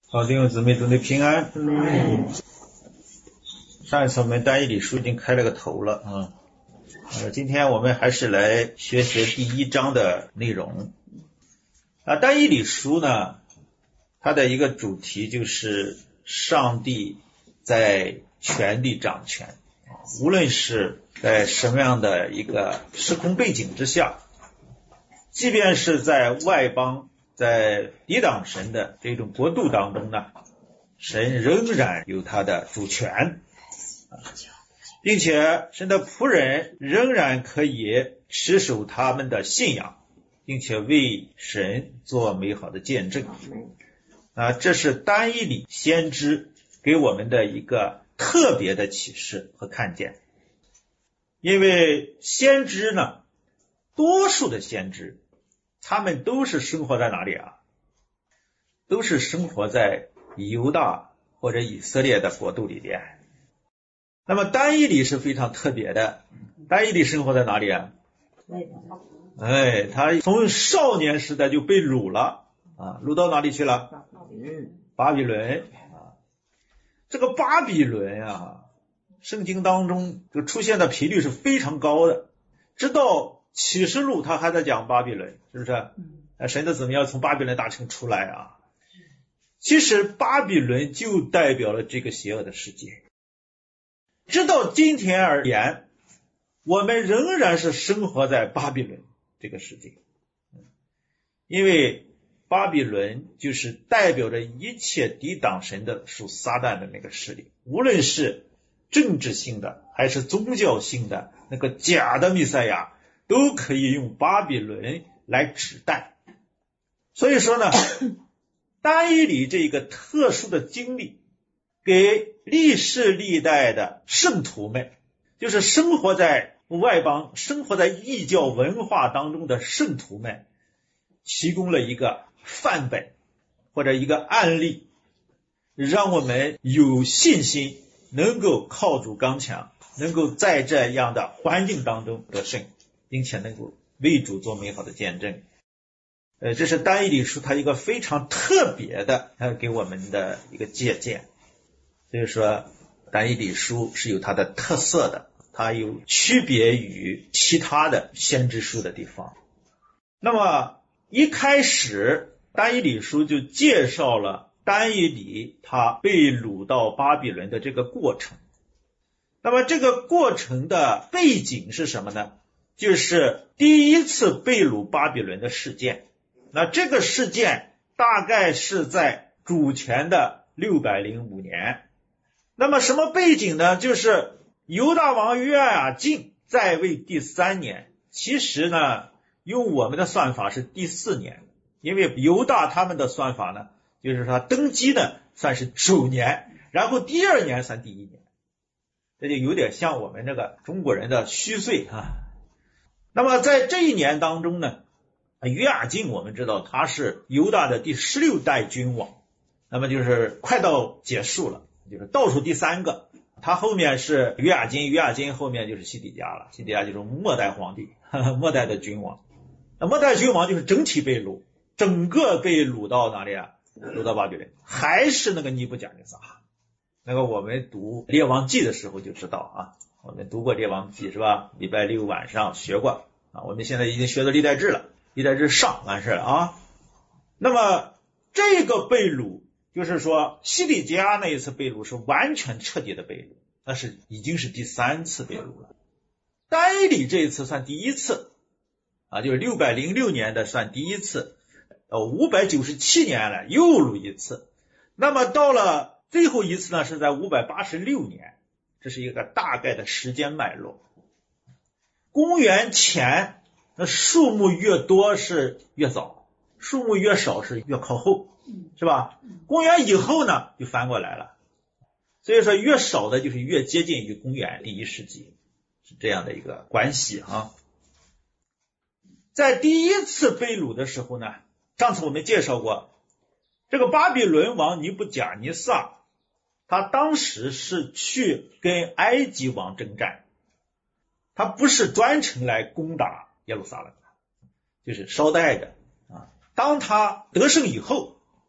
好，弟兄姊妹，祝你平安。上一次我们单一理书已经开了个头了啊，今天我们还是来学习第1章的内容。单一理书呢，它的一个主题就是上帝在全地掌权，无论是在什么样的一个时空背景之下，即便是在外邦在抵挡神的这种国度当中呢，神仍然有他的主权，并且神的仆人仍然可以持守他们的信仰，并且为神做美好的见证。这是单一理先知给我们的一个特别的启示和看见。因为先知呢，多数的先知他们都是生活在哪里啊？都是生活在犹大或者以色列的国度里边。那么单一理是非常特别的，单一理生活在哪里啊？他从少年时代就被掳了掳到哪里去了？巴比伦这个巴比伦圣经当中就出现的频率是非常高的，直到启示录他还在讲巴比伦，是不是？神的子民要从巴比伦大城出来其实巴比伦就代表了这个邪恶的世界。直到今天而言，我们仍然是生活在巴比伦这个世界，因为巴比伦就是代表着一切抵挡神的属撒旦的那个势力，无论是政治性的还是宗教性的那个假的弥赛亚，都可以用巴比伦来指代。所以说呢，单一理这个特殊的经历给历世历代的圣徒们，就是生活在外邦生活在异教文化当中的圣徒们，提供了一个范本或者一个案例，让我们有信心能够靠主刚强，能够在这样的环境当中得胜，并且能够为主做美好的见证。这是单一理书它一个非常特别的给我们的一个借鉴。所以说单一理书是有它的特色的，它有区别于其他的先知书的地方。那么一开始单一理书就介绍了单一理他被掳到巴比伦的这个过程。那么这个过程的背景是什么呢？就是第一次被掳巴比伦的事件。那这个事件大概是在主权的605年。那么什么背景呢？就是犹大王约雅敬在位第3年，其实呢用我们的算法是第4年，因为犹大他们的算法呢，就是他登基呢算是9年，然后第2年算第1年，这就有点像我们这个中国人的虚岁那么在这一年当中呢，约雅敬我们知道他是犹大的第16代君王，那么就是快到结束了，就是倒数第3个。他后面是约雅敬，约雅敬后面就是西底家了，西底家就是末代皇帝，末代的君王。那末代君王就是整体被掳，整个被掳到哪里掳到巴比伦，还是那个尼布甲尼撒。那个我们读列王记的时候就知道我们读过列王记是吧？礼拜6晚上学过我们现在已经学到历代志了，历代志上完事了那么这个被掳，就是说西底家那一次被掳是完全彻底的被掳，那是已经是第3次被掳了。单一理这一次算第1次就是606年的算第1次，597年了又掳一次。那么到了最后一次呢，是在586年，这是一个大概的时间脉络。公元前那数目越多是越早，数目越少是越靠后，是吧？公元以后呢就翻过来了，所以说越少的就是越接近于公元第1世纪，是这样的一个关系在第1次被掳的时候呢，上次我们介绍过，这个巴比伦王尼布甲尼撒，他当时是去跟埃及王征战，他不是专程来攻打耶路撒冷的，就是捎带着当他得胜以后，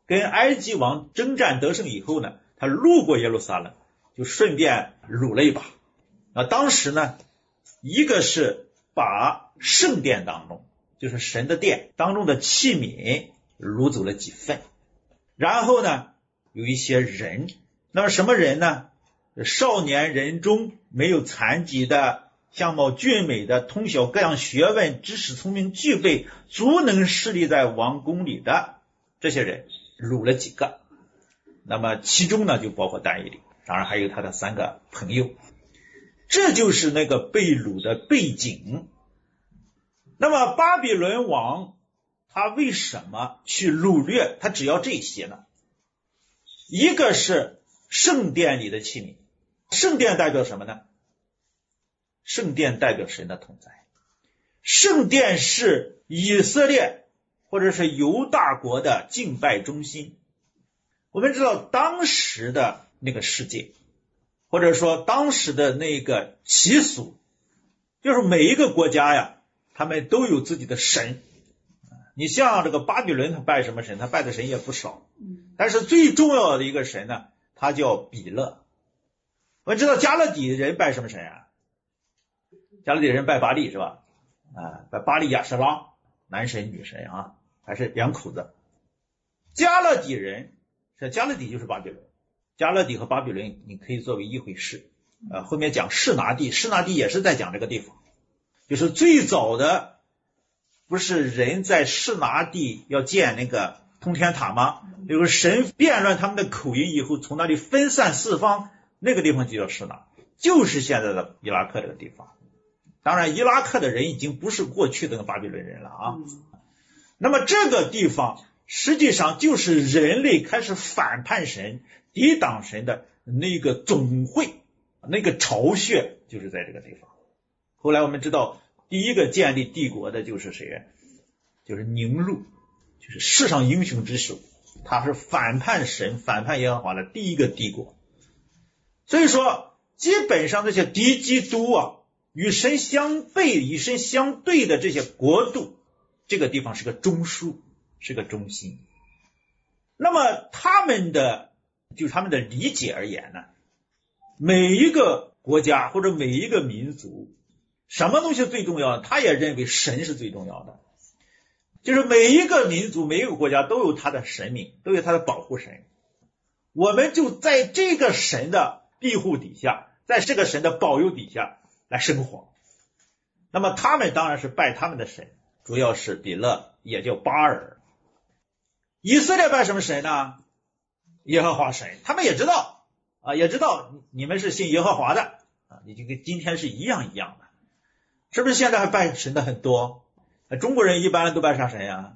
跟埃及王征战得胜以后呢，他路过耶路撒冷，就顺便掳了一把。当时呢，一个是把圣殿当中，就是神的殿当中的器皿掳走了几份，然后呢，有一些人，那么什么人呢？少年人中没有残疾的，相貌俊美的，通晓各样学问，知识聪明具备，足能侍立在王宫里的这些人，掳了几个。那么其中呢，就包括但以理，当然还有他的3个朋友。这就是那个被掳的背景。那么巴比伦王他为什么去掳掠？他只要这些呢？一个是圣殿里的器皿，圣殿代表什么呢？圣殿代表神的同在。圣殿是以色列或者是犹大国的敬拜中心。我们知道当时的那个世界，或者说当时的那个习俗，就是每一个国家呀，他们都有自己的神。你像这个巴比伦，他拜什么神？他拜的神也不少，但是最重要的一个神呢，他叫比勒。我们知道加勒底人拜什么神啊？加勒底人拜巴力是吧？拜巴力亚舍拉，男神女神啊，还是2口子。加勒底人，加勒底就是巴比伦，加勒底和巴比伦你可以作为一回事。后面讲示拿地，示拿地也是在讲这个地方，就是最早的不是人在示拿地要建那个通天塔吗？有个神变乱他们的口音以后，从那里分散四方，那个地方就叫示拿，就是现在的伊拉克这个地方。当然伊拉克的人已经不是过去的巴比伦人了啊。那么这个地方实际上就是人类开始反叛神、抵挡神的那个总会，那个巢穴就是在这个地方。后来我们知道第一个建立帝国的就是谁？就是宁禄，就是世上英雄之首，他是反叛神、反叛耶和华的第一个帝国。所以说基本上这些敌基督啊，与神相悖、与神相对的这些国度，这个地方是个中枢，是个中心。那么他们的理解而言呢，每一个国家或者每一个民族，什么东西最重要？他也认为神是最重要的。就是每一个民族、每一个国家都有他的神明，都有他的保护神。我们就在这个神的庇护底下，在这个神的保佑底下来生活。那么他们当然是拜他们的神，主要是比勒，也叫巴尔。以色列拜什么神呢？耶和华神。他们也知道你们是信耶和华的你就跟今天是一样的。是不是现在还拜神的很多？中国人一般都拜啥神呀？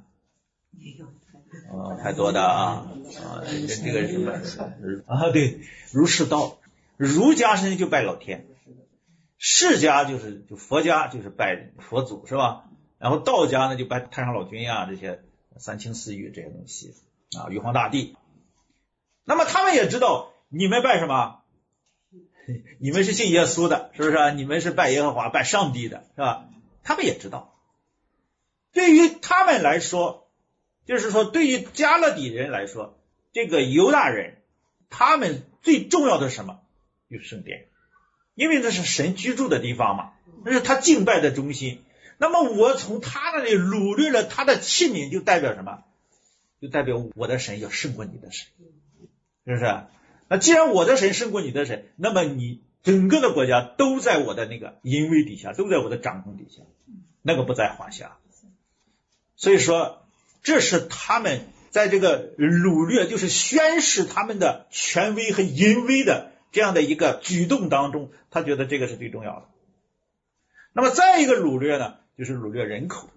太多的这个什么对，儒释道。儒家神就拜老天，释家就佛家就是拜佛祖是吧？然后道家呢就拜太上老君这些三清四御这些东西玉皇大帝。那么他们也知道你们拜什么？你们是信耶稣的，是不是？你们是拜耶和华、拜上帝的，是吧？他们也知道。对于他们来说，就是说对于加勒底人来说，这个犹大人他们最重要的是什么？就是圣殿，因为那是神居住的地方嘛，那是他敬拜的中心。那么我从他那里掳掠了他的器皿，就代表什么？就代表我的神要胜过你的神，是不是？那既然我的神胜过你的神，那么你整个的国家都在我的那个淫威底下，都在我的掌控底下，那个不在话下。所以说这是他们在这个掳掠，就是宣示他们的权威和淫威的这样的一个举动当中，他觉得这个是最重要的。那么再一个掳掠呢，就是掳掠人口。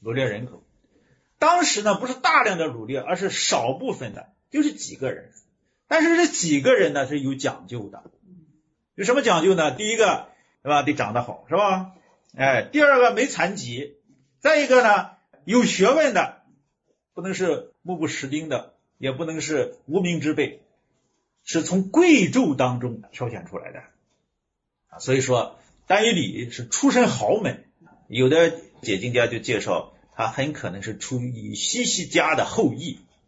当时呢不是大量的掳掠，而是少部分的，就是几个人。但是这几个人呢是有讲究的。有什么讲究呢？第一个是吧，得长得好是吧？第二个没残疾，再一个呢有学问的，不能是目不识丁的，也不能是无名之辈，是从贵胄当中挑选出来的所以说但以理是出身豪门，有的解经家就介绍他很可能是出于西西家的后裔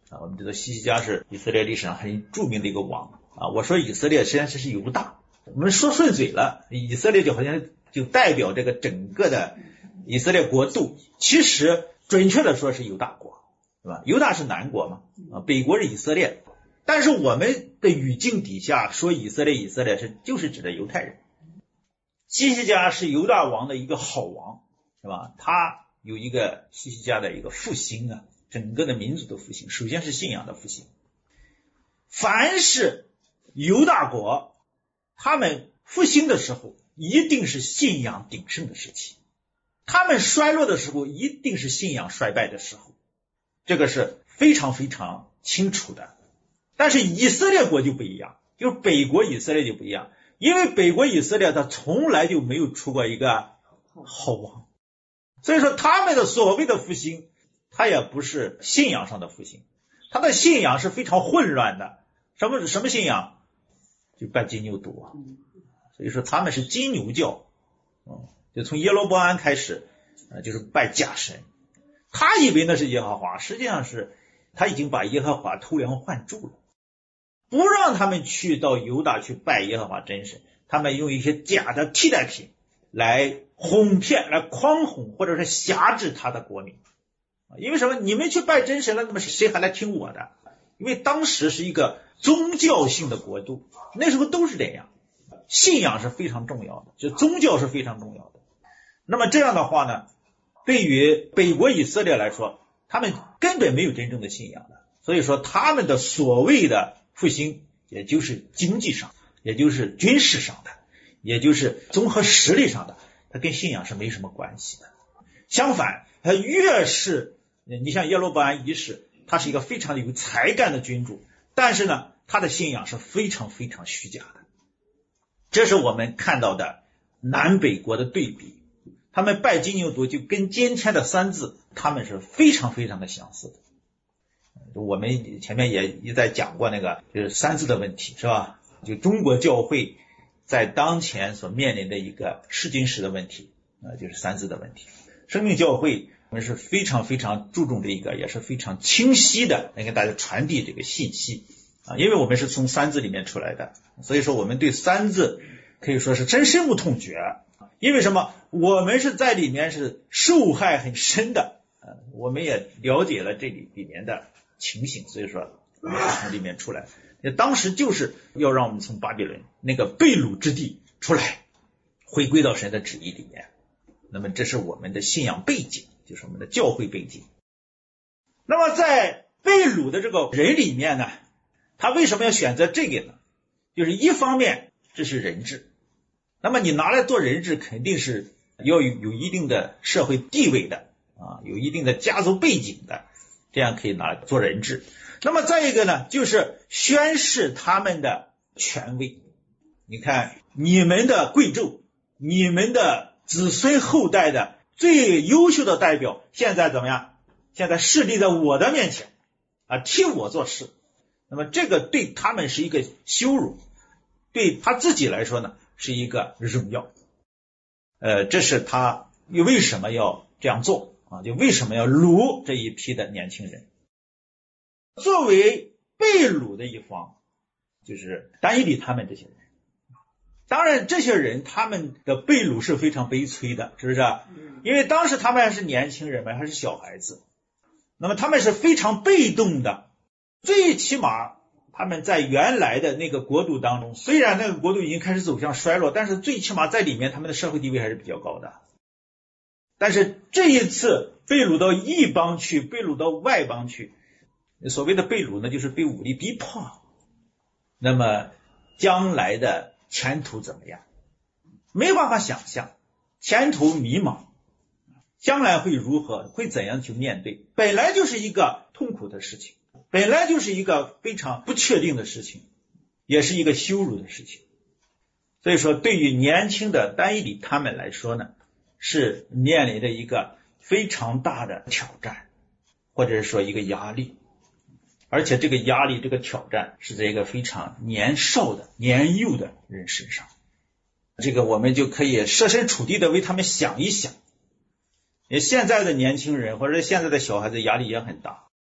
啊。我们知道西西家是以色列历史上很著名的一个王啊。我说以色列实际上是犹大，我们说顺嘴了，以色列就好像就代表这个整个的以色列国度，其实准确的说是犹大国，对吧？犹大是南国嘛，啊，北国是以色列。但是我们的语境底下说以色列就是指的犹太人。西西家是犹大王的一个好王，是吧？他有一个西西家的一个复兴啊，整个的民族的复兴，首先是信仰的复兴。凡是犹大国他们复兴的时候，一定是信仰鼎盛的时期，他们衰落的时候，一定是信仰衰败的时候，这个是非常非常清楚的。但是以色列国就不一样，就是北国以色列就不一样，因为北国以色列他从来就没有出过一个好王，所以说他们的所谓的复兴，他也不是信仰上的复兴，他的信仰是非常混乱的。什么信仰？就拜金牛犊，所以说他们是金牛教，就从耶罗波安开始，就是拜假神。他以为那是耶和华，实际上是他已经把耶和华偷梁换柱了，不让他们去到犹大去拜耶和华真神，他们用一些假的替代品来哄骗，来诓哄或者是辖制他的国民。因为什么？你们去拜真神了，那么谁还来听我的？因为当时是一个宗教性的国度，那时候都是这样，信仰是非常重要的，就宗教是非常重要的。那么这样的话呢，对于北国以色列来说，他们根本没有真正的信仰的，所以说他们的所谓的复兴，也就是经济上，也就是军事上的，也就是综合实力上的，它跟信仰是没什么关系的。相反，它越是你像耶罗波安一世，他是一个非常有才干的君主，但是呢，他的信仰是非常非常虚假的。这是我们看到的南北国的对比，他们拜金牛犊就跟今天的三字他们是非常非常的相似的。我们前面也一再讲过那个就是三字的问题，是吧？就中国教会在当前所面临的一个试金石的问题，就是三字的问题。生命教会我们是非常非常注重这一个，也是非常清晰的来给大家传递这个信息啊，因为我们是从三字里面出来的，所以说我们对三字可以说是真深恶痛绝。因为什么？我们是在里面是受害很深的，我们也了解了这里面的情形，所以说我们从里面出来。当时就是要让我们从巴比伦那个被掳之地出来，回归到神的旨意里面。那么这是我们的信仰背景，就是我们的教会背景。那么在被掳的这个人里面呢，他为什么要选择这个呢？就是一方面这是人质，那么你拿来做人质肯定是要有一定的社会地位的啊，有一定的家族背景的，这样可以拿来做人质。那么再一个呢，就是宣示他们的权威。你看你们的贵胄，你们的子孙后代的最优秀的代表现在怎么样？现在势力在我的面前啊，替我做事。那么这个对他们是一个羞辱，对他自己来说呢是一个荣耀。这是他为什么要这样做啊？就为什么要掳这一批的年轻人。作为被掳的一方，就是但以理他们这些人。当然这些人他们的被掳是非常悲催的，是不是？因为当时他们还是年轻人们，还是小孩子，那么他们是非常被动的。最起码他们在原来的那个国度当中，虽然那个国度已经开始走向衰落，但是最起码在里面他们的社会地位还是比较高的。但是这一次被掳到异邦去，被掳到外邦去，所谓的被掳呢，就是被武力逼迫。那么将来的前途怎么样？没办法想象，前途迷茫，将来会如何，会怎样去面对？本来就是一个痛苦的事情，本来就是一个非常不确定的事情，也是一个羞辱的事情。所以说对于年轻的但以理他们来说呢，是面临着一个非常大的挑战，或者是说一个压力。而且这个压力，这个挑战是在一个非常年少的年幼的人身上。这个我们就可以设身处地的为他们想一想。现在的年轻人或者现在的小孩子压力也很大，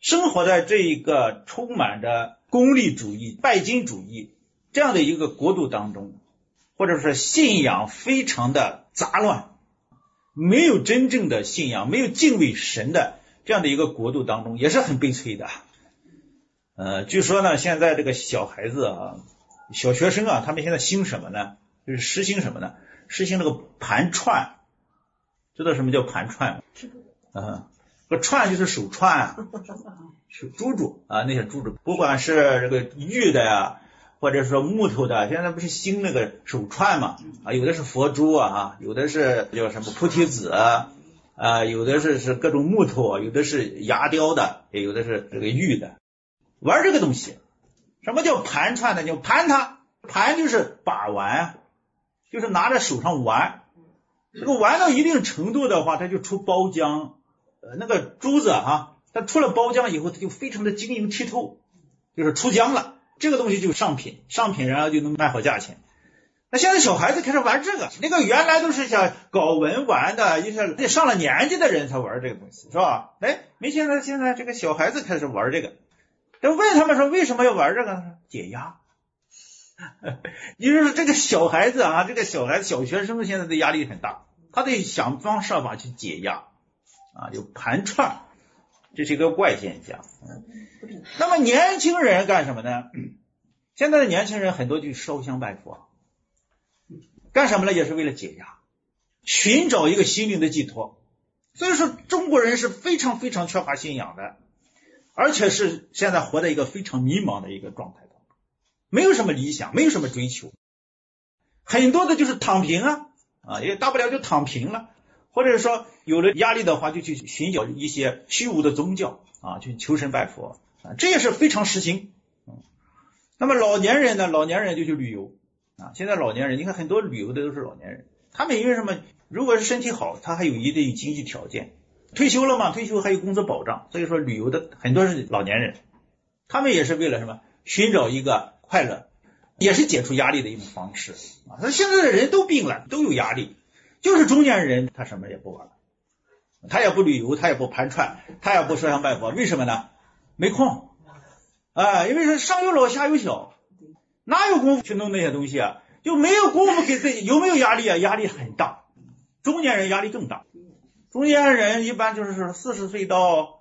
生活在这一个充满着功利主义、拜金主义这样的一个国度当中，或者说信仰非常的杂乱，没有真正的信仰，没有敬畏神的这样的一个国度当中，也是很悲催的。据说呢，现在这个小孩子啊，小学生啊，他们现在兴什么呢？就是实行什么呢？实行这个盘串。知道什么叫盘串吗？这个串就是手串啊，手珠珠啊，那些珠珠，不管是这个玉的呀，或者说木头的，现在不是兴那个手串嘛？啊，有的是佛珠啊，有的是叫什么菩提子啊，有的是各种木头，有的是牙雕的，也有的是这个玉的。玩这个东西，什么叫盘串呢？就盘它，盘就是把玩，就是拿在手上玩。这个玩到一定程度的话，它就出包浆，那个珠子啊，它出了包浆以后，它就非常的晶莹剔透，就是出浆了。这个东西就上品，然后就能卖好价钱。那现在小孩子开始玩这个，那个原来都是想搞文玩的，一些上了年纪的人才玩这个东西，是吧？没想到现在这个小孩子开始玩这个。问他们说为什么要玩这个呢？解压。也就是这个小孩子啊，小学生现在的压力很大，他得想方设法去解压啊，就盘串，这是一个怪现象。那么年轻人干什么呢？现在的年轻人很多就烧香拜佛，干什么呢？也是为了解压，寻找一个心灵的寄托。所以说中国人是非常非常缺乏信仰的，而且是现在活在一个非常迷茫的一个状态当中，没有什么理想，没有什么追求，很多的就是躺平啊，也大不了就躺平了，或者说有了压力的话就去寻找一些虚无的宗教啊，去求神拜佛啊，这也是非常时兴。那么老年人呢？老年人就去旅游啊。现在老年人，你看很多旅游的都是老年人，他们因为什么？如果是身体好，他还有一定经济条件，退休了嘛，退休还有工资保障，所以说旅游的很多是老年人，他们也是为了什么？寻找一个快乐，也是解除压力的一种方式啊。现在的人都病了，都有压力，就是中年人他什么也不玩，他也不旅游，他也不盘串，他也不烧香拜佛，为什么呢？没空啊，因为是上有老下有小，哪有功夫去弄那些东西啊？就没有功夫给自己，有没有压力啊？压力很大，中年人压力更大。中年人一般就是40岁到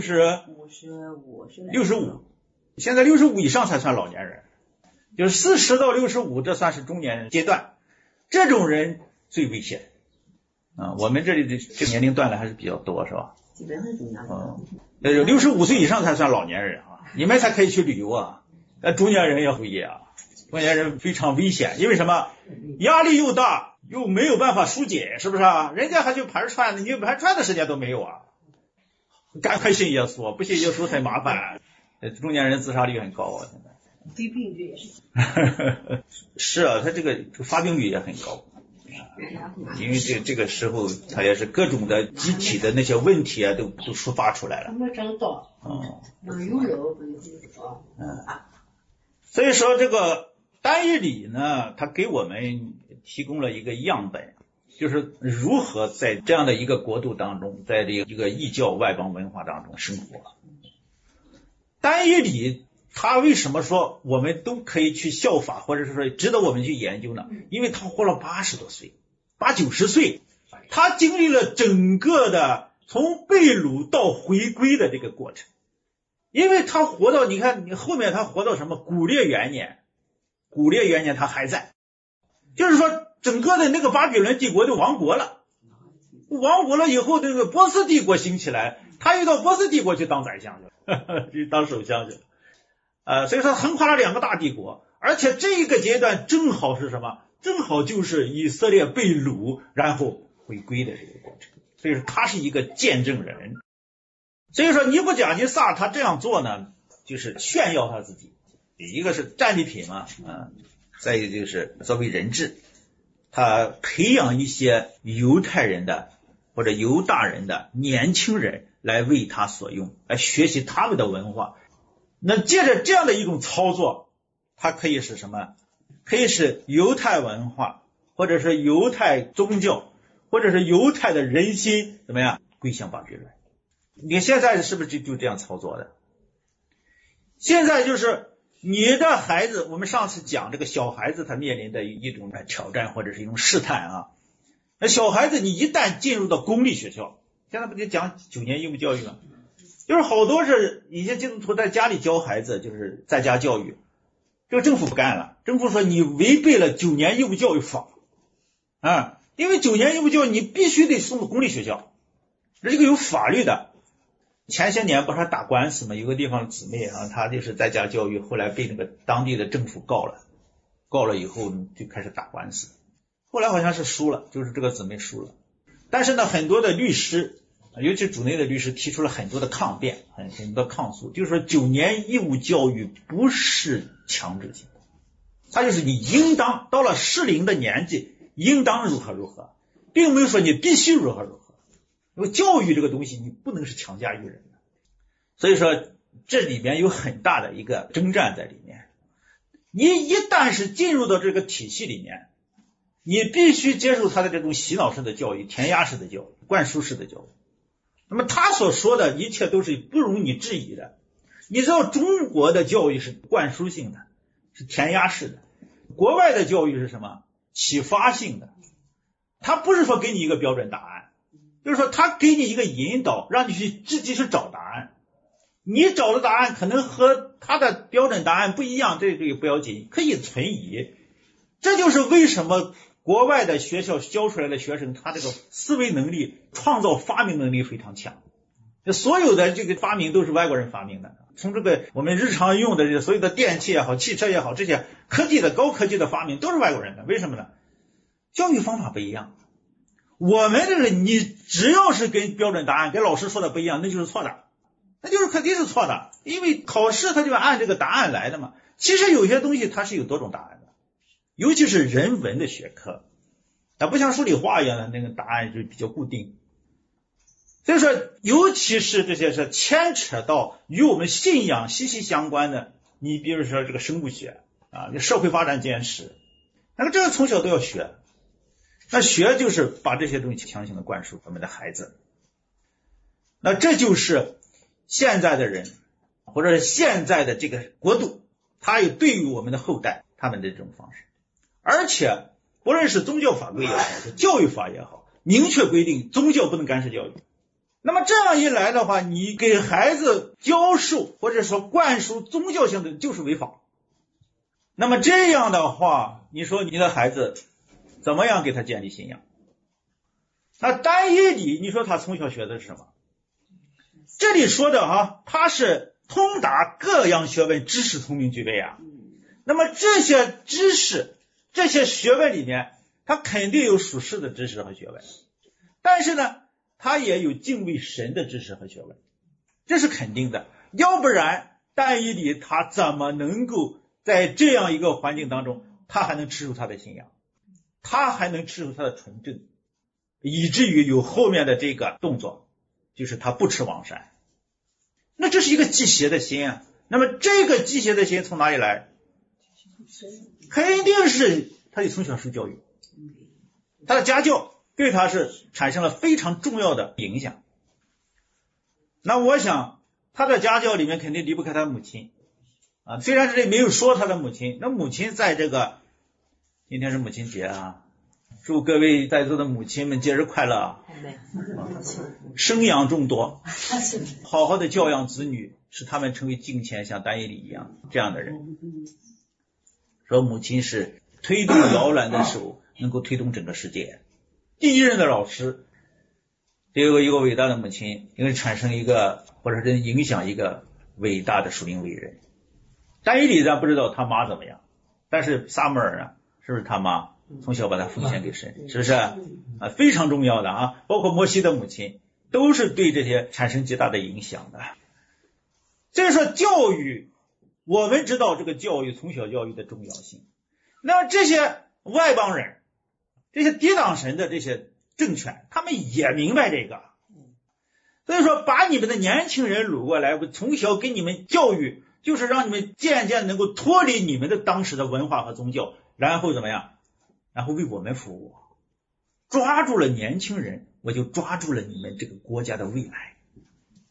65，现在65以上才算老年人，就是40到65，这算是中年人阶段。这种人最危险啊！我们这里的这个年龄段的还是比较多，是吧？基本上是这样。65岁以上才算老年人啊，你们才可以去旅游啊。中年人要注意啊，中年人非常危险，因为什么？压力又大，又没有办法疏解，是不是啊？人家还去盘串呢，你盘串的时间都没有啊！赶快信耶稣，不信耶稣太麻烦。中年人自杀率很高啊，现在。发病率也是。是啊，他这个发病率也很高。因为这个时候他也是各种的机体的那些问题啊都抒发出来了。所以说这个单一理呢，它给我们提供了一个样本，就是如何在这样的一个国度当中，在这一个异教外邦文化当中生活。单一理他为什么说我们都可以去效法，或者是说值得我们去研究呢？因为他活了80多岁，80、90岁，他经历了整个的从被掳到回归的这个过程。因为他活到，你看你后面他活到什么？古列元年他还在，就是说整个的那个巴比伦帝国就亡国了以后，这个波斯帝国兴起来，他又到波斯帝国去当宰相去了，去当首相去了。所以说横跨了2个大帝国，而且这个阶段正好是什么？正好就是以色列被掳然后回归的这个过程，所以说他是一个见证人。所以说尼布甲尼撒他这样做呢，就是炫耀他自己，一个是战利品嘛，再一个就是作为人质，他培养一些犹太人的或者犹大人的年轻人来为他所用，来学习他们的文化。那借着这样的一种操作，它可以是什么？可以使犹太文化或者是犹太宗教或者是犹太的人心怎么样归向巴比伦。 你看现在是不是就这样操作的？现在就是你的孩子，我们上次讲这个小孩子他面临的一种挑战或者是一种试探啊。那小孩子你一旦进入到公立学校，现在不就讲9年义务教育吗？就是好多是一些基督徒在家里教孩子，就是在家教育，这个政府不干了，政府说你违背了9年义务教育法啊，因为9年义务教育你必须得送到公立学校，这个有法律的。前些年不是还打官司吗？有个地方姊妹啊，她就是在家教育，后来被那个当地的政府告了以后就开始打官司，后来好像是输了，就是这个姊妹输了。但是呢，很多的律师，尤其主内的律师提出了很多的抗辩，很多抗诉，就是说9年义务教育不是强制性的，它就是你应当到了适龄的年纪应当如何如何，并没有说你必须如何如何。因为教育这个东西你不能是强加于人的，所以说这里面有很大的一个征战在里面。你一旦是进入到这个体系里面，你必须接受他的这种洗脑式的教育、填鸭式的教育、灌输式的教育。那么他所说的一切都是不容你质疑的。你知道中国的教育是灌输性的，是填鸭式的，国外的教育是什么？启发性的。他不是说给你一个标准答案，就是说他给你一个引导，让你去自己去找答案。你找的答案可能和他的标准答案不一样，这个不要紧，可以存疑。这就是为什么国外的学校教出来的学生，他这个思维能力、创造发明能力非常强。所有的这个发明都是外国人发明的，从这个我们日常用的这些所有的电器也好、汽车也好，这些科技的高科技的发明都是外国人的。为什么呢？教育方法不一样。我们这个你只要是跟标准答案跟老师说的不一样，那就是错的，那就是肯定是错的，因为考试它就按这个答案来的嘛。其实有些东西它是有多种答案的，尤其是人文的学科，它不像数理化一样的那个答案就比较固定。所以说尤其是这些是牵扯到与我们信仰息息相关的，你比如说这个生物学啊，社会发展简史，那么这个从小都要学。那学就是把这些东西强行的灌输我们的孩子。那这就是现在的人或者是现在的这个国度，他有对于我们的后代他们的这种方式。而且不论是宗教法规也好，是教育法也好，明确规定宗教不能干涉教育。那么这样一来的话，你给孩子教授或者说灌输宗教性的就是违法。那么这样的话，你说你的孩子怎么样给他建立信仰？那单一理，你说他从小学的是什么？这里说的他是通达各样学问，知识聪明具备啊。那么这些知识这些学问里面，他肯定有属世的知识和学问，但是呢他也有敬畏神的知识和学问，这是肯定的。要不然单一理他怎么能够在这样一个环境当中，他还能持守他的信仰，他还能持守他的纯正，以至于有后面的这个动作，就是他不吃王山。那这是一个忌邪的心啊。那么这个忌邪的心从哪里来？肯定是他得从小受教育，他的家教对他是产生了非常重要的影响。那我想他的家教里面肯定离不开他的母亲啊，虽然这里没有说他的母亲，那母亲在这个今天是母亲节啊，祝各位在座的母亲们节日快乐啊！生养众多，好好的教养子女，使他们成为敬虔像单一理一样这样的人。说母亲是推动摇篮的手，能够推动整个世界。第一任的老师，这有一个伟大的母亲，因为产生一个或者是影响一个伟大的属灵伟人。单一理咱不知道他妈怎么样，但是撒母耳啊，是不是他妈从小把他奉献给神，是不是啊？非常重要的啊，包括摩西的母亲都是对这些产生极大的影响的。所以说教育，我们知道这个教育从小教育的重要性。那么这些外邦人，这些抵挡神的这些政权，他们也明白这个，所以说把你们的年轻人掳过来，从小给你们教育，就是让你们渐渐能够脱离你们的当时的文化和宗教，然后怎么样？然后为我们服务。抓住了年轻人，我就抓住了你们这个国家的未来。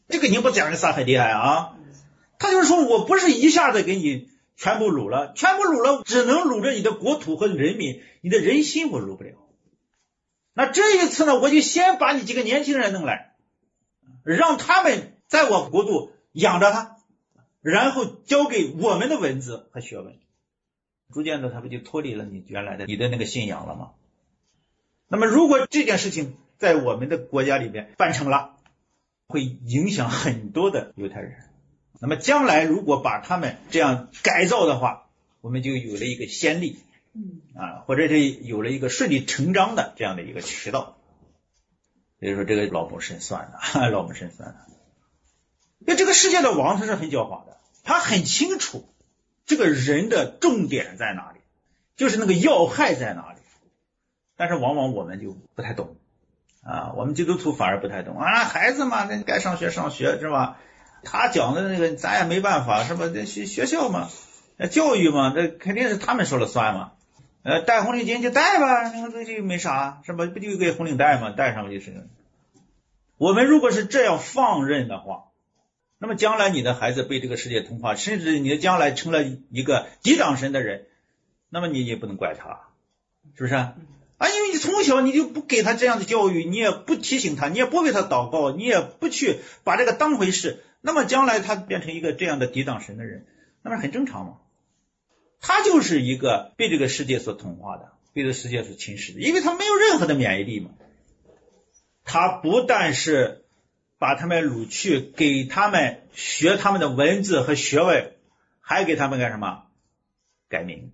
这个尼布甲尼撒很厉害啊，他就是说我不是一下子给你全部掳了，只能掳着你的国土和人民，你的人心我掳不了。那这一次呢，我就先把你几个年轻人弄来，让他们在我国度养着他，然后交给我们的文字和学问，逐渐的他不就脱离了你原来的你的那个信仰了吗？那么如果这件事情在我们的国家里面办成了，会影响很多的犹太人。那么将来如果把他们这样改造的话，我们就有了一个先例或者是有了一个顺理成章的这样的一个渠道。所以说这个老谋深算的，老谋深算的。因为这个世界的王他是很狡猾的，他很清楚这个人的重点在哪里，就是那个要害在哪里。但是往往我们就不太懂我们基督徒反而不太懂孩子嘛，那该上学是吧？他讲的那个咱也没办法是吧？这学校嘛，教育嘛，这肯定是他们说了算嘛。带红领巾就带吧，那个东西没啥是吧？不就一个红领带嘛，带上就是。我们如果是这样放任的话，那么将来你的孩子被这个世界同化，甚至你的将来成了一个抵挡神的人，那么你也不能怪他，是不是因为你从小你就不给他这样的教育，你也不提醒他，你也不为他祷告，你也不去把这个当回事，那么将来他变成一个这样的抵挡神的人，那么很正常嘛。他就是一个被这个世界所同化的，被这个世界所侵蚀的，因为他没有任何的免疫力嘛。他不但是把他们掳去，给他们学他们的文字和学问，还给他们干什么？改名。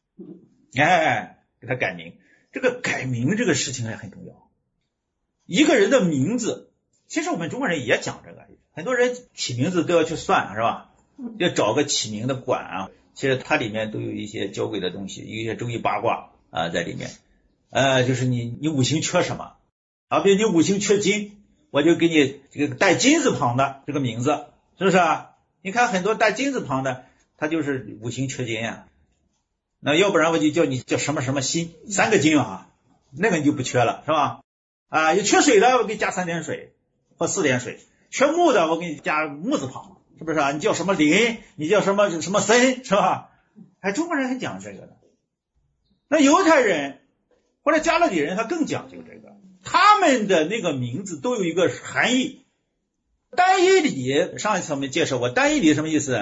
给他改名。这个改名这个事情还很重要。一个人的名字，其实我们中国人也讲这个，很多人起名字都要去算是吧？要找个起名的馆其实它里面都有一些交规的东西，有一些周易八卦在里面。就是你五行缺什么比如你五行缺金，我就给你这个带金字旁的这个名字，是不是你看很多带金字旁的，他就是五行缺金那要不然我就叫你叫什么什么辛，3个金那个你就不缺了是吧？有缺水的我给你加3点水或4点水，缺木的我给你加木字旁，是不是你叫什么林，你叫什么森，是吧？中国人很讲这个的。那犹太人或者加勒底人他更讲究这个，他们的那个名字都有一个含义。单一理上一次我们介绍过，单一理什么意思？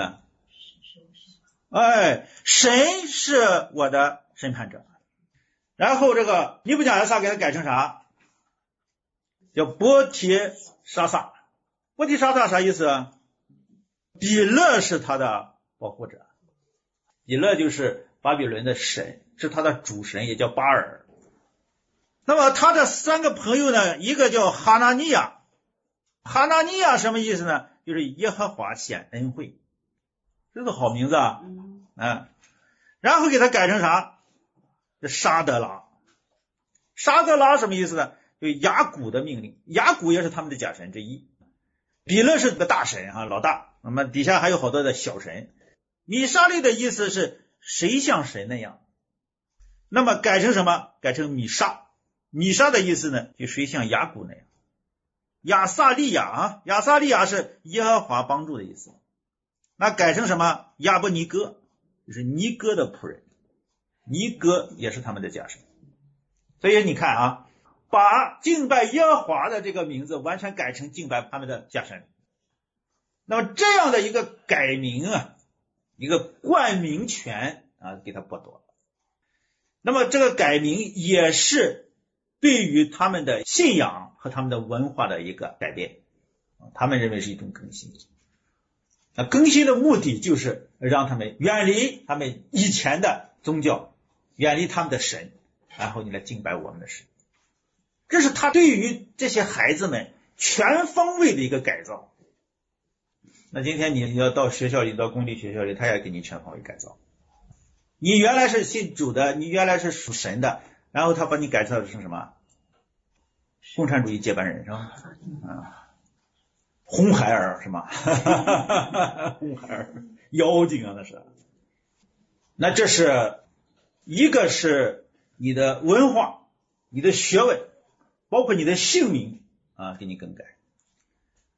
神是我的审判者。然后这个尼布甲尼撒给他改成啥？叫波提沙撒。波提沙撒啥意思？比勒是他的保护者。比勒就是巴比伦的神，是他的主神，也叫巴尔。那么他的3个朋友呢，一个叫哈拿尼亚。哈拿尼亚什么意思呢？就是耶和华显恩惠，这是好名字然后给他改成啥？沙德拉。沙德拉什么意思呢？就雅古的命令，雅古也是他们的假神之一。比勒是个大神老大，那么底下还有好多的小神。米沙利的意思是谁像神那样，那么改成什么？改成米沙。米沙的意思呢，就谁像雅古那样。亚撒利亚亚撒利亚是耶和华帮助的意思，那改成什么？亚伯尼哥，就是尼哥的仆人，尼哥也是他们的假神。所以你看把敬拜耶和华的这个名字完全改成敬拜他们的假神。那么这样的一个改名一个冠名权给他剥夺了。那么这个改名也是对于他们的信仰和他们的文化的一个改变，他们认为是一种更新。那更新的目的就是让他们远离他们以前的宗教，远离他们的神，然后你来敬拜我们的神。这是他对于这些孩子们全方位的一个改造。那今天你要到学校里，到公立学校里，他也给你全方位改造。你原来是信主的，你原来是属神的，然后他把你改造成什么？共产主义接班人是吧？红孩儿是吗？红孩儿妖精那是。那这是一个是你的文化，你的学问，包括你的姓名给你更改。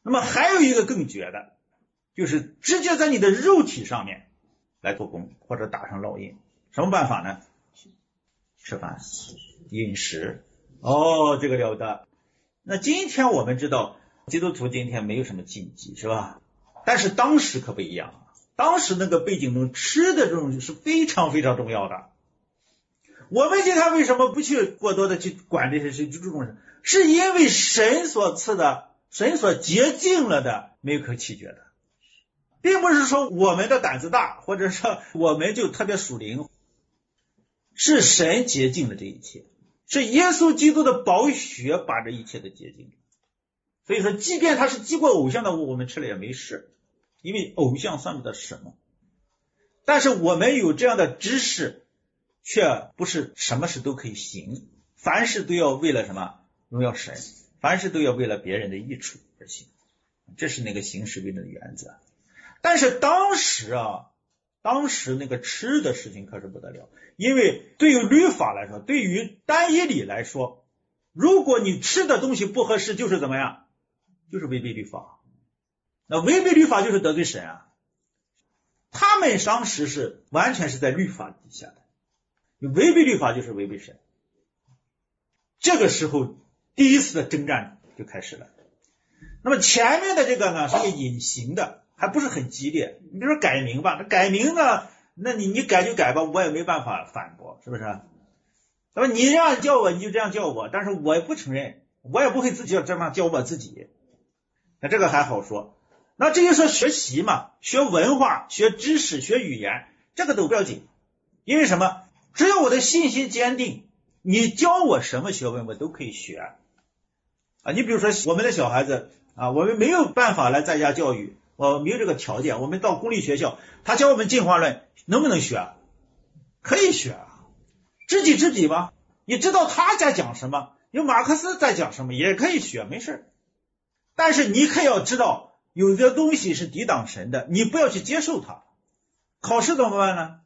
那么还有一个更绝的，就是直接在你的肉体上面来做工，或者打上烙印。什么办法呢？吃饭饮食。哦，这个了不得。那今天我们知道基督徒今天没有什么禁忌，是吧？但是当时可不一样，当时那个背景中吃的这种是非常非常重要的。我们今天为什么不去过多的去管这些事，就注重是因为神所赐的，神所洁净了的没可弃绝的，并不是说我们的胆子大，或者说我们就特别属灵，是神洁净了这一切，是耶稣基督的宝血把这一切都洁净了。所以说即便他是祭过偶像的物，我们吃了也没事，因为偶像算不得什么。但是我们有这样的知识，却不是什么事都可以行，凡事都要为了什么？荣耀神，凡事都要为了别人的益处而行，这是那个行事为人的原则。但是当时那个吃的事情可是不得了，因为对于律法来说，对于单一理来说，如果你吃的东西不合适，就是怎么样？就是违背律法。那违背律法就是得罪神啊。他们当时是完全是在律法底下的，你违背律法就是违背神。这个时候第一次的征战就开始了。那么前面的这个呢是个隐形的，还不是很激烈。你比如说改名吧，改名呢，那你改就改吧，我也没办法反驳，是不是？那么你这样叫我，你就这样叫我，但是我也不承认，我也不会自己这么叫我自己。那这个还好说。那至于说学习嘛，学文化、学知识、学语言，这个都不要紧。因为什么？只要我的信心坚定，你教我什么学问我都可以学啊。你比如说我们的小孩子啊，我们没有办法来在家教育，我没有这个条件，我们到公立学校，他教我们进化论，能不能学？可以学啊，知己知彼嘛。你知道他在讲什么，有马克思在讲什么，也可以学，没事。但是你可要知道，有的东西是抵挡神的，你不要去接受它。考试怎么办呢？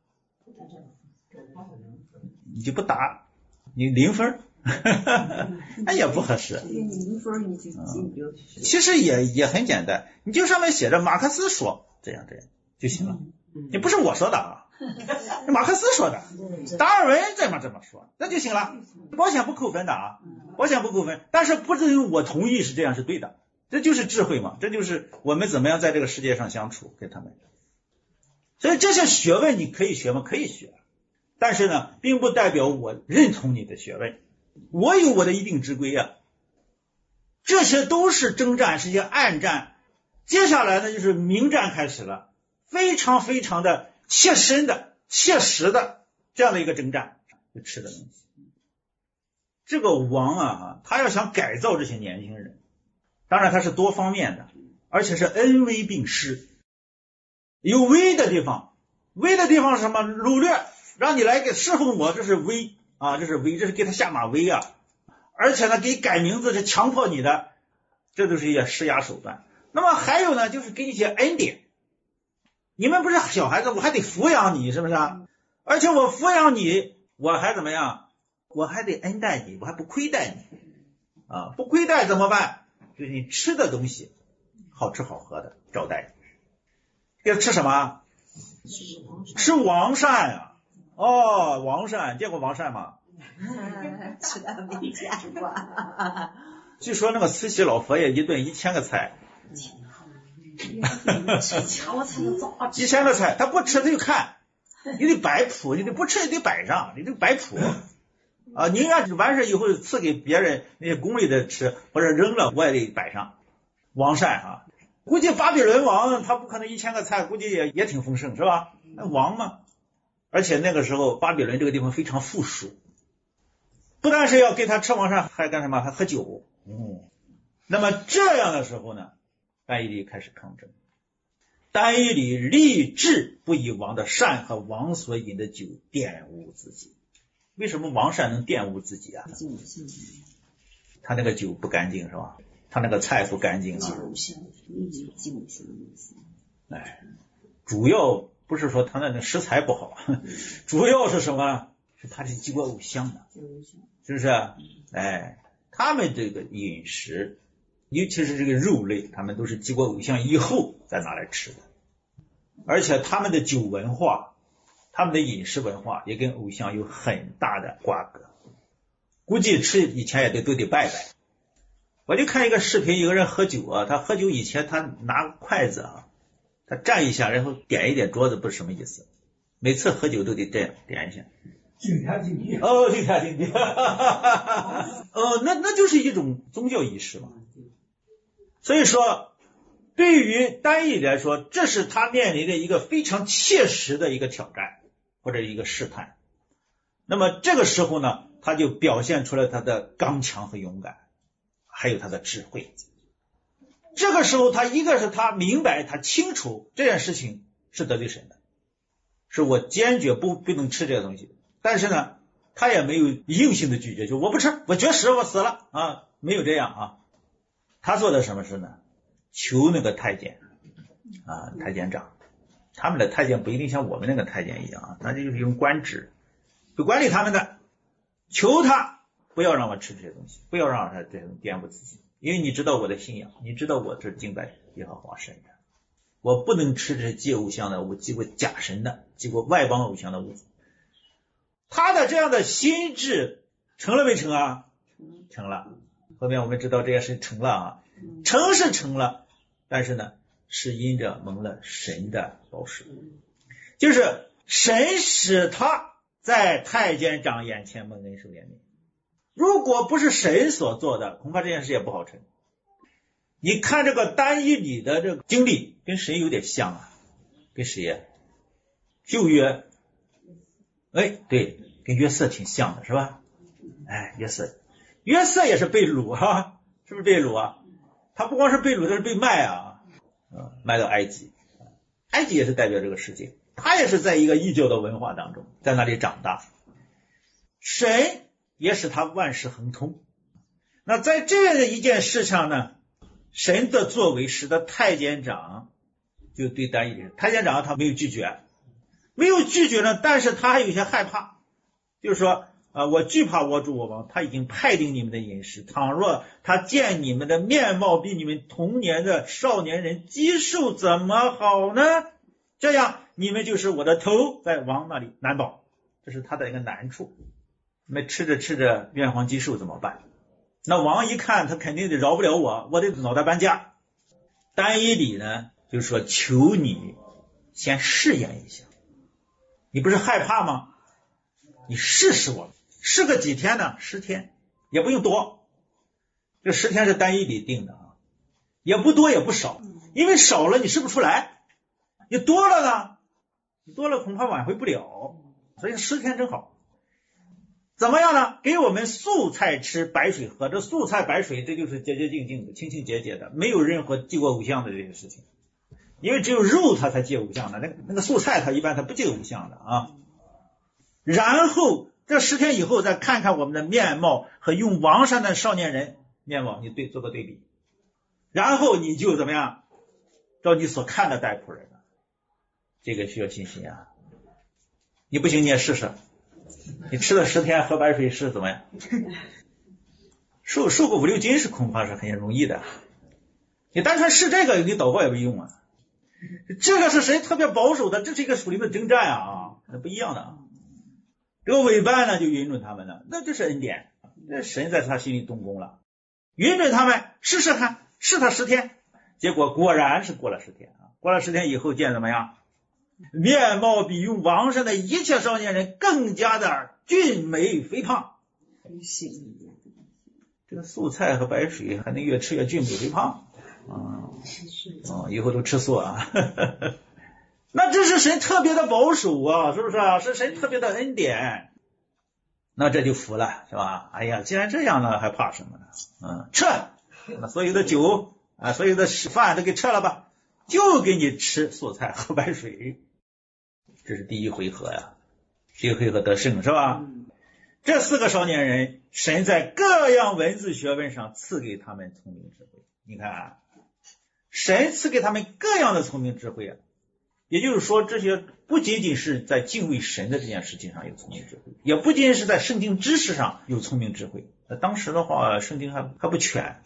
你就不答，你0分，那也不合适。 0分你就其实也很简单，你就上面写着马克思说这样就行了。你不是我说的啊，马克思说的，达尔文这么说，那就行了。保险不扣分的啊，保险不扣分，但是不至于我同意是这样是对的。这就是智慧嘛，这就是我们怎么样在这个世界上相处跟他们。所以这些学问你可以学吗？可以学，但是呢，并不代表我认同你的学问，我有我的一定之规啊。这些都是征战，是一些暗战。接下来呢，就是明战开始了，非常非常的切身的、切实的这样的一个征战，就吃的东西。这个王啊，他要想改造这些年轻人。当然它是多方面的，而且是恩威并施。有威的地方，威的地方是什么？掳掠，让你来给侍奉我，这是威啊，这是威，这是给他下马威啊。而且呢，给改名字是强迫你的，这都是一些施压手段。那么还有呢，就是给一些恩典。你们不是小孩子，我还得抚养你，是不是？而且我抚养你，我还怎么样？我还得恩待你，我还不亏待你啊！不亏待怎么办？就是你吃的东西好吃好喝的招待你。要吃什么？吃王膳啊！哦，王膳，见过王膳吗？ 吃的没见过。 据说那个慈禧老佛爷一顿1000个菜，1000个菜，他不吃他就看，你得摆谱，你得不吃也得摆上，你得摆谱啊！你要完事以后赐给别人那些宫里的吃，或者扔了我也得摆上。王膳啊，估计巴比伦王他不可能1000个菜，估计也挺丰盛，是吧？王嘛，而且那个时候巴比伦这个地方非常富庶，不但是要给他吃王膳，还干什么？还喝酒。那么这样的时候呢，但以理开始抗争。但以理立志不以王的膳和王所饮的酒玷污自己。为什么王膳能玷污自己啊？他那个酒不干净是吧？他那个菜不干净啊。主要不是说他那个食材不好，主要是什么？是他是祭过偶像的，是不是？他们这个饮食尤其是这个肉类，他们都是祭过偶像以后再拿来吃的。而且他们的酒文化，他们的饮食文化也跟偶像有很大的瓜葛，估计吃以前也都得拜拜。我就看一个视频，有个人喝酒啊，他喝酒以前他拿筷子啊，他蘸一下，然后点一点桌子，不是什么意思。每次喝酒都得这样点一下。 敬天敬地。 哦，敬天敬地。那就是一种宗教仪式嘛。所以说，对于单义来说，这是他面临的一个非常切实的一个挑战或者一个试探。那么这个时候呢，他就表现出了他的刚强和勇敢，还有他的智慧。这个时候他一个是他明白，他清楚这件事情是得罪神的，是我坚决不能吃这些东西。但是呢，他也没有硬性的拒绝，就我不吃，我绝食，我死了啊，没有这样啊。他做的什么事呢？求那个太监啊，太监长。他们的太监不一定像我们那个太监一样啊，那就是用官职，就管理他们的，求他不要让我吃这些东西，不要让他这种玷污自己，因为你知道我的信仰，你知道我是敬拜耶和华神的，我不能吃这些祭偶像的，我祭过假神的，祭过外邦偶像的物。他的这样的心智成了没成啊？成了。后面我们知道这件事成了啊，成是成了，但是呢，是因着蒙了神的保守，就是神使他在太监长眼前蒙恩受怜悯。如果不是神所做的，恐怕这件事也不好成。你看这个单以理的这个经历跟神有点像啊，跟谁呀？旧约，对，跟约瑟挺像的是吧？约瑟也是被掳啊，是不是被掳啊？他不光是被掳，他是被卖啊，卖到埃及。埃及也是代表这个世界，他也是在一个异教的文化当中，在那里长大。神也使他万事亨通。那在这一件事上呢，神的作为使得太监长就对单以理，太监长他没有拒绝呢，但是他还有一些害怕，就是说我惧怕我主我王，他已经派定你们的饮食，倘若他见你们的面貌比你们童年的少年人肌瘦，怎么好呢？这样你们就是我的头，在王那里难保，这是他的一个难处。你们吃着吃着面黄肌瘦怎么办？那王一看他肯定得饶不了我得脑袋搬家。单以理呢就说，求你先试验一下，你不是害怕吗？你试试我，试个几天呢？10天，也不用多，这10天是单以理定的啊，也不多也不少，因为少了你试不出来，你多了呢，你多了恐怕挽回不了，所以10天正好。怎么样呢？给我们素菜吃，白水喝。这素菜白水，这就是洁洁净净的，清清洁洁的，没有任何祭过偶像的这些事情。因为只有肉它才祭偶像的，那个素菜它一般它不祭偶像的啊。然后这10天以后再看看我们的面貌和用王上的少年人面貌，你做个对比，然后你就怎么样？照你所看的待仆人，这个需要信心啊。你不行你也试试。你吃了10天喝白水是怎么样？瘦个5-6斤是恐怕是很容易的。你单纯试这个，你祷告也没用啊。这个是谁特别保守的？这是一个属灵的征战啊，那不一样的。这个委办呢就允准他们了，那这是恩典，这神在他心里动工了，允准他们试试看，试他10天，结果果然是过了10天啊。过了10天以后见怎么样？面貌比用王上的一切少年人更加的俊美肥胖。这个素菜和白水还能越吃越俊美肥胖以后都吃素啊那这是神特别的保守啊，是不是啊？是神特别的恩典。那这就服了，是吧？哎呀，既然这样了，还怕什么呢？撤，那所有的酒所有的饭都给撤了吧，就给你吃素菜喝白水。这是第一回合呀，第一回合得胜是吧？这4个少年人，神在各样文字学问上赐给他们聪明智慧。你看神赐给他们各样的聪明智慧啊，也就是说这些不仅仅是在敬畏神的这件事情上有聪明智慧，也不仅仅是在圣经知识上有聪明智慧。当时的话圣经还不全，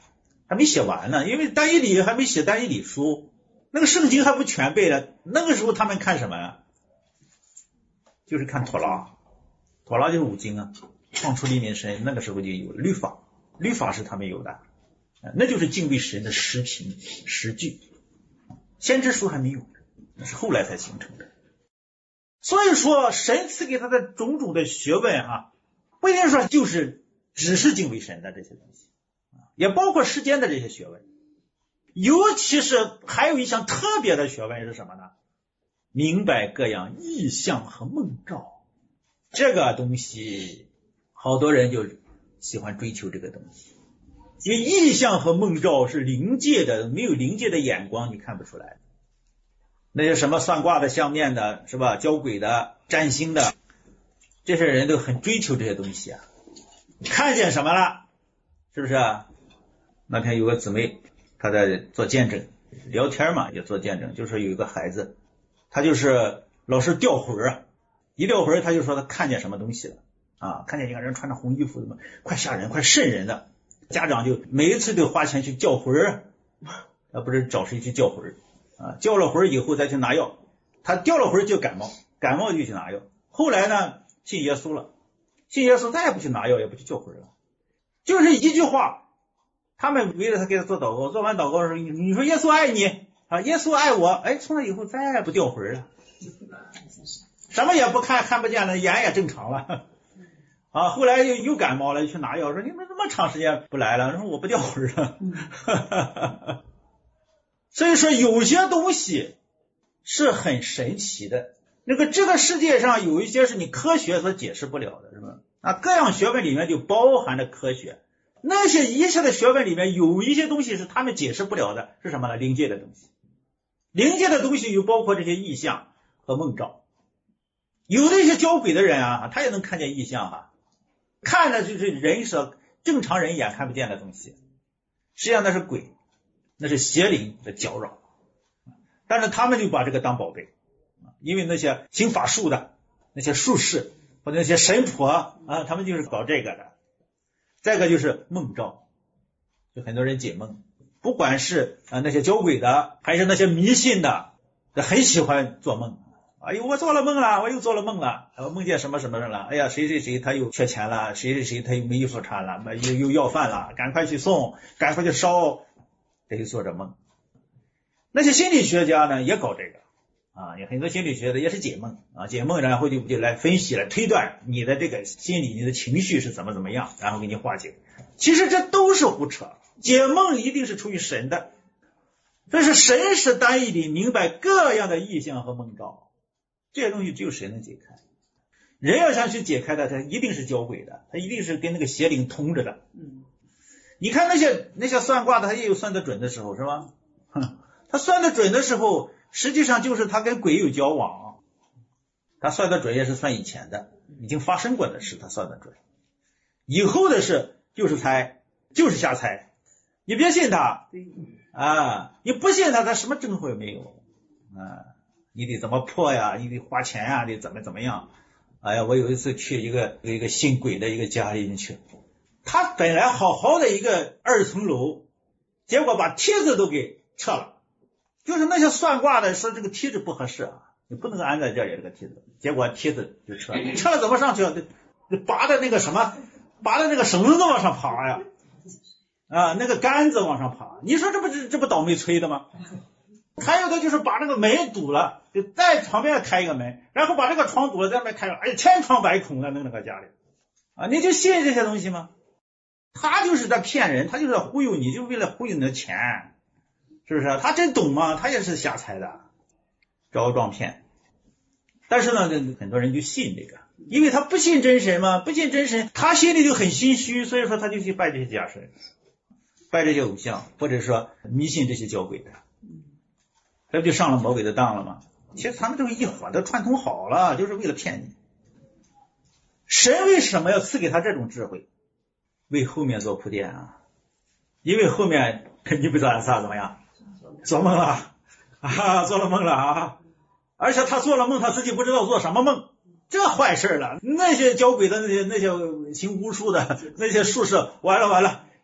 还没写完呢，因为但以理还没写但以理书，那个圣经还不全背了。那个时候他们看什么呀？就是看妥拉，妥拉就是五经啊，创出利民申，那个时候就有律法，律法是他们有的，那就是敬畏神的实凭实据。先知书还没有，那是后来才形成的。所以说神赐给他的种种的学问啊，不一定说就是只是敬畏神的这些东西，也包括世间的这些学问。尤其是还有一项特别的学问是什么呢？明白各样异象和梦兆。这个东西好多人就喜欢追求这个东西，因为异象和梦兆是灵界的，没有灵界的眼光你看不出来。那些什么算卦的、相面的，是吧？交鬼的、占星的，这些人都很追求这些东西啊。看见什么了？是不是？那天有个姊妹，她在做见证，聊天嘛，也做见证，就是有一个孩子，他就是老是掉魂啊，一掉魂他就说他看见什么东西了啊，看见一个人穿着红衣服，怎么快吓人，快瘆人的，家长就每一次都花钱去叫魂不是找谁去叫魂啊，叫了魂以后再去拿药，他掉了魂就感冒，感冒就去拿药。后来呢，信耶稣了，信耶稣再也不去拿药，也不去叫魂了，就是一句话，他们围着他给他做祷告，做完祷告的时候，你说耶稣爱你啊，耶稣爱我，哎，从那以后再也不掉魂了，什么也不看，看不见了，眼也正常了啊。后来又感冒了，去拿药，说你们这么长时间不来了，说我不掉魂了。所以说有些东西是很神奇的，这个世界上有一些是你科学所解释不了的，是吧？啊，各样学问里面就包含着科学，那些一切的学问里面有一些东西是他们解释不了的，是什么呢？灵界的东西。灵界的东西又包括这些异象和梦兆。有的一些交鬼的人啊，他也能看见异象啊，看的就是人所正常人眼看不见的东西，实际上那是鬼，那是邪灵的搅扰。但是他们就把这个当宝贝，因为那些行法术的，那些术士或者那些神婆啊，他们就是搞这个的。再一个就是梦兆，就很多人解梦，不管是那些交鬼的，还是那些迷信的，很喜欢做梦。哎呦，我做了梦了，我又做了梦了，我梦见什么什么人了？哎呀，谁谁谁他又缺钱了，谁谁谁他又没衣服穿了，又要饭了，赶快去送，赶快去烧，这就做着梦。那些心理学家呢也搞这个啊，有很多心理学的也是解梦啊，解梦然后就来分析来推断你的这个心理，你的情绪是怎么样，然后给你化解。其实这都是胡扯，解梦一定是出于神的，这是神使单义里明白各样的意象和梦兆，这些东西只有神能解开。人要想去解开的，他一定是交鬼的，他一定是跟那个邪灵通着的。你看那些算卦的，他也有算得准的时候，是吧？他算得准的时候，实际上就是他跟鬼有交往。他算得准也是算以前的，已经发生过的事他算得准，以后的事就是猜，就是瞎猜。你别信他啊，你不信他，他什么证据也没有啊。你得怎么破呀？你得花钱呀，得怎么样？哎呀，我有一次去一个信鬼的一个家里面去，他本来好好的一个2层楼，结果把梯子都给撤了。就是那些算卦的说这个梯子不合适啊，你不能安在这里这个梯子，结果梯子就撤了，撤了怎么上去啊？拔的那个绳子往上爬呀，啊，那个杆子往上爬，你说这不倒霉催的吗？还有的就是把这个门堵了，就在旁边开一个门，然后把这个窗堵了，在那边开了，哎呀，千疮百孔的那个家里啊，你就信这些东西吗？他就是在骗人，他就是在忽悠你，就是为了忽悠你的钱。是不是？他真懂吗？他也是瞎猜的，招撞骗。但是呢，很多人就信这个，因为他不信真神嘛，不信真神，他心里就很心虚，所以说他就去拜这些假神，拜这些偶像，或者说迷信这些交鬼的，这不就上了魔鬼的当了吗？其实他们都一伙都串通好了，就是为了骗你。神为什么要赐给他这种智慧？为后面做铺垫啊，因为后面你不知道安萨怎么样？做梦了啊，做了梦了啊！而且他做了梦，他自己不知道做什么梦，这坏事了。那些交鬼的那些行巫术的那些术士，完了，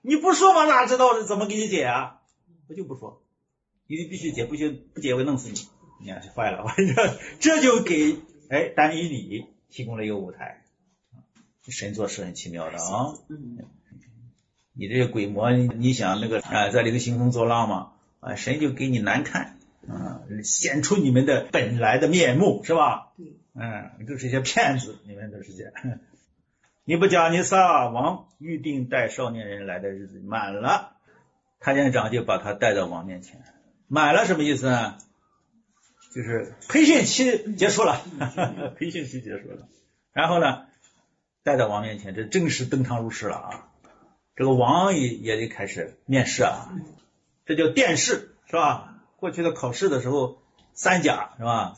你不说我哪知道怎么给你解啊？我就不说，你必须解，不解我弄死你。你看坏了，这就给但以理提供了一个舞台。神做事很奇妙的啊。你这些鬼魔，你想那个在里头兴风作浪嘛，神就给你难看显出你们的本来的面目，是吧？就是一些骗子，你们都是这样。尼布甲尼撒王预定带少年人来的日子满了，太监长就把他带到王面前。满了什么意思呢？就是培训期结束了，培训期结束了。然后呢，带到王面前，这正式登堂入室了啊。这个王也得开始面试啊，这叫殿试，是吧？过去的考试的时候3甲，是吧？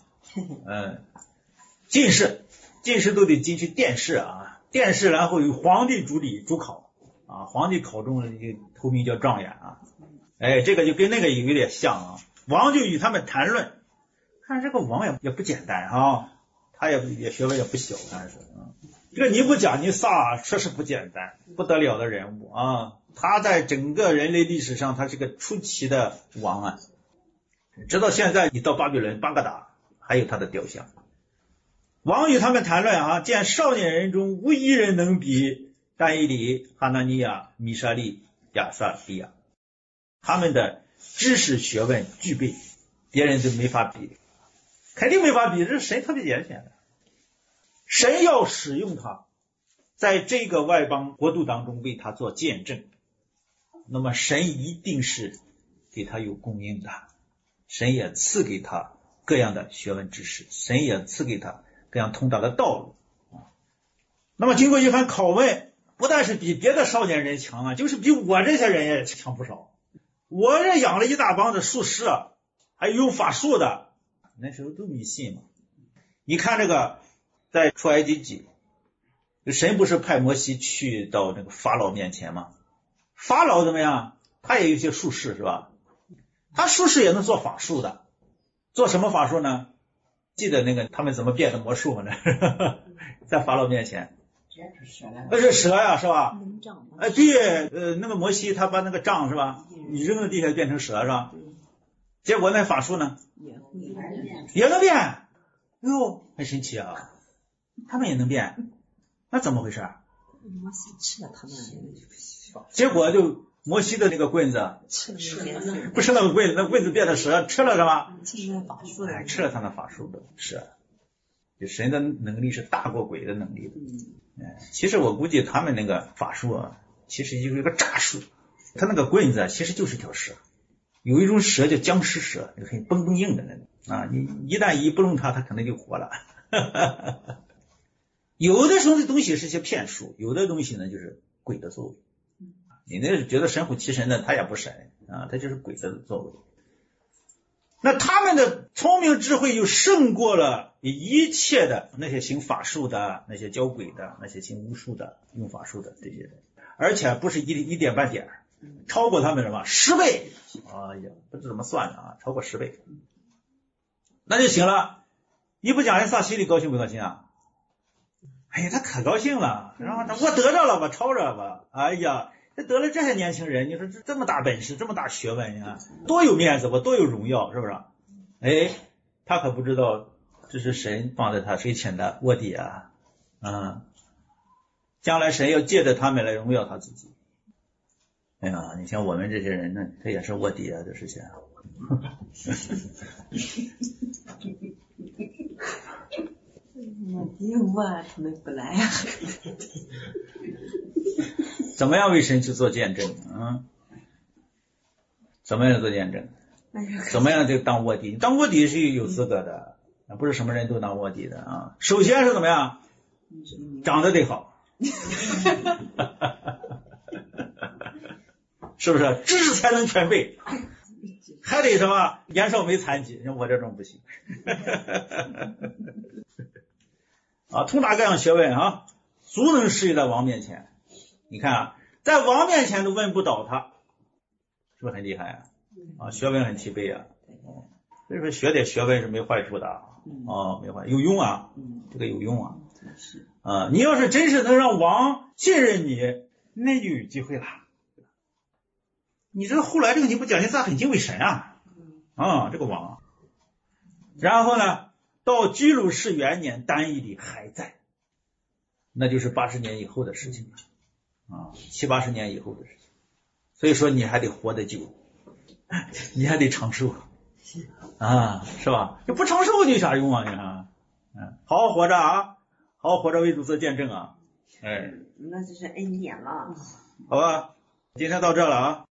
进士都得进去殿试啊，殿试然后由皇帝主理主考啊，皇帝考中了就头名叫状元啊。这个就跟那个有点像啊。王就与他们谈论，看这个王也不简单啊，他也学问也不小，看是这个尼布甲尼撒确实不简单，不得了的人物啊！他在整个人类历史上，他是个出奇的王啊！直到现在，你到巴比伦巴格达还有他的雕像。王与他们谈论啊，见少年人中无一人能比但以理、哈拿尼亚、米沙利、亚撒利亚，他们的知识学问具备，别人都没法比，肯定没法比，这是神特别拣选的。神要使用他，在这个外邦国度当中为他做见证，那么神一定是给他有供应的，神也赐给他各样的学问知识，神也赐给他各样通达的道路。那么经过一番拷问，不但是比别的少年人强啊，就是比我这些人也强不少。我这养了一大帮的术士啊，还有用法术的，那时候都迷信嘛。你看这个在出埃及记，神不是派摩西去到那个法老面前吗？法老怎么样？他也有一些术士，是吧？他术士也能做法术的，做什么法术呢？记得那个他们怎么变的魔术吗？在法老面前，那是蛇呀，是吧？对，那个摩西他把那个杖是吧，你扔到地下变成蛇是吧？结果那法术呢，也能变。哟，很神奇啊！他们也能变，那怎么回事？ 摩西吃了他们， 结果就摩西的那个棍子，不是那个棍子，那棍子变成蛇，吃了什么？吃了他的法术的，是。就神的能力是大过鬼的能力的。其实我估计他们那个法术啊，其实就是一个诈术。他那个棍子其实就是条蛇，有一种蛇叫僵尸蛇，很绷绷硬的那种啊，你一旦一不弄它，它可能就活了。有的时候的东西是些骗术，有的东西呢就是鬼的作为。你那是觉得神乎其神的，他也不神啊，他就是鬼的作为。那他们的聪明智慧又胜过了一切的那些行法术的、那些教鬼的、那些行巫术的、用法术的这些人，而且不是一点半点，超过他们什么10倍？哎呀，不知怎么算的啊，超过10倍。那就行了。尼布甲尼撒心里高兴不高兴啊？哎呀，他可高兴了，然后我得着了，我超着吧。哎呀，这得了这些年轻人，你说这么大本事，这么大学问呀，多有面子，我多有荣耀，是不是？他可不知道这是神放在他水浅的卧底啊，将来神要借着他们来荣耀他自己。哎呀，你像我们这些人呢，这也是卧底啊，这是些。 他们不来呀。 怎么样为神去做见证啊？怎么样做见证？怎么样就当卧底？当卧底是有资格的，不是什么人都当卧底的啊。首先是怎么样？长得得好，是不是？知识才能全备，还得什么？年少没残疾，像我这种不行。啊，通达各样学问啊，足能适应在王面前。你看啊，在王面前都问不倒他，是不是很厉害啊？学问很齐备啊。所以说学点学问是没坏处的啊，没坏，有用啊，这个有用啊。你要是真是能让王信任你，那就有机会了。 你知道后来这个尼布甲尼撒很敬畏神啊，这个王。然后呢，到居鲁士元年，丹以理还在，那就是80年以后的事情了，70、80年以后的事情。所以说你还得活得久，你还得长寿是吧？你不长寿就有啥用啊？你看，好好活着啊，好好活着为主做见证啊， 那就是恩典了， 好吧，今天到这了啊。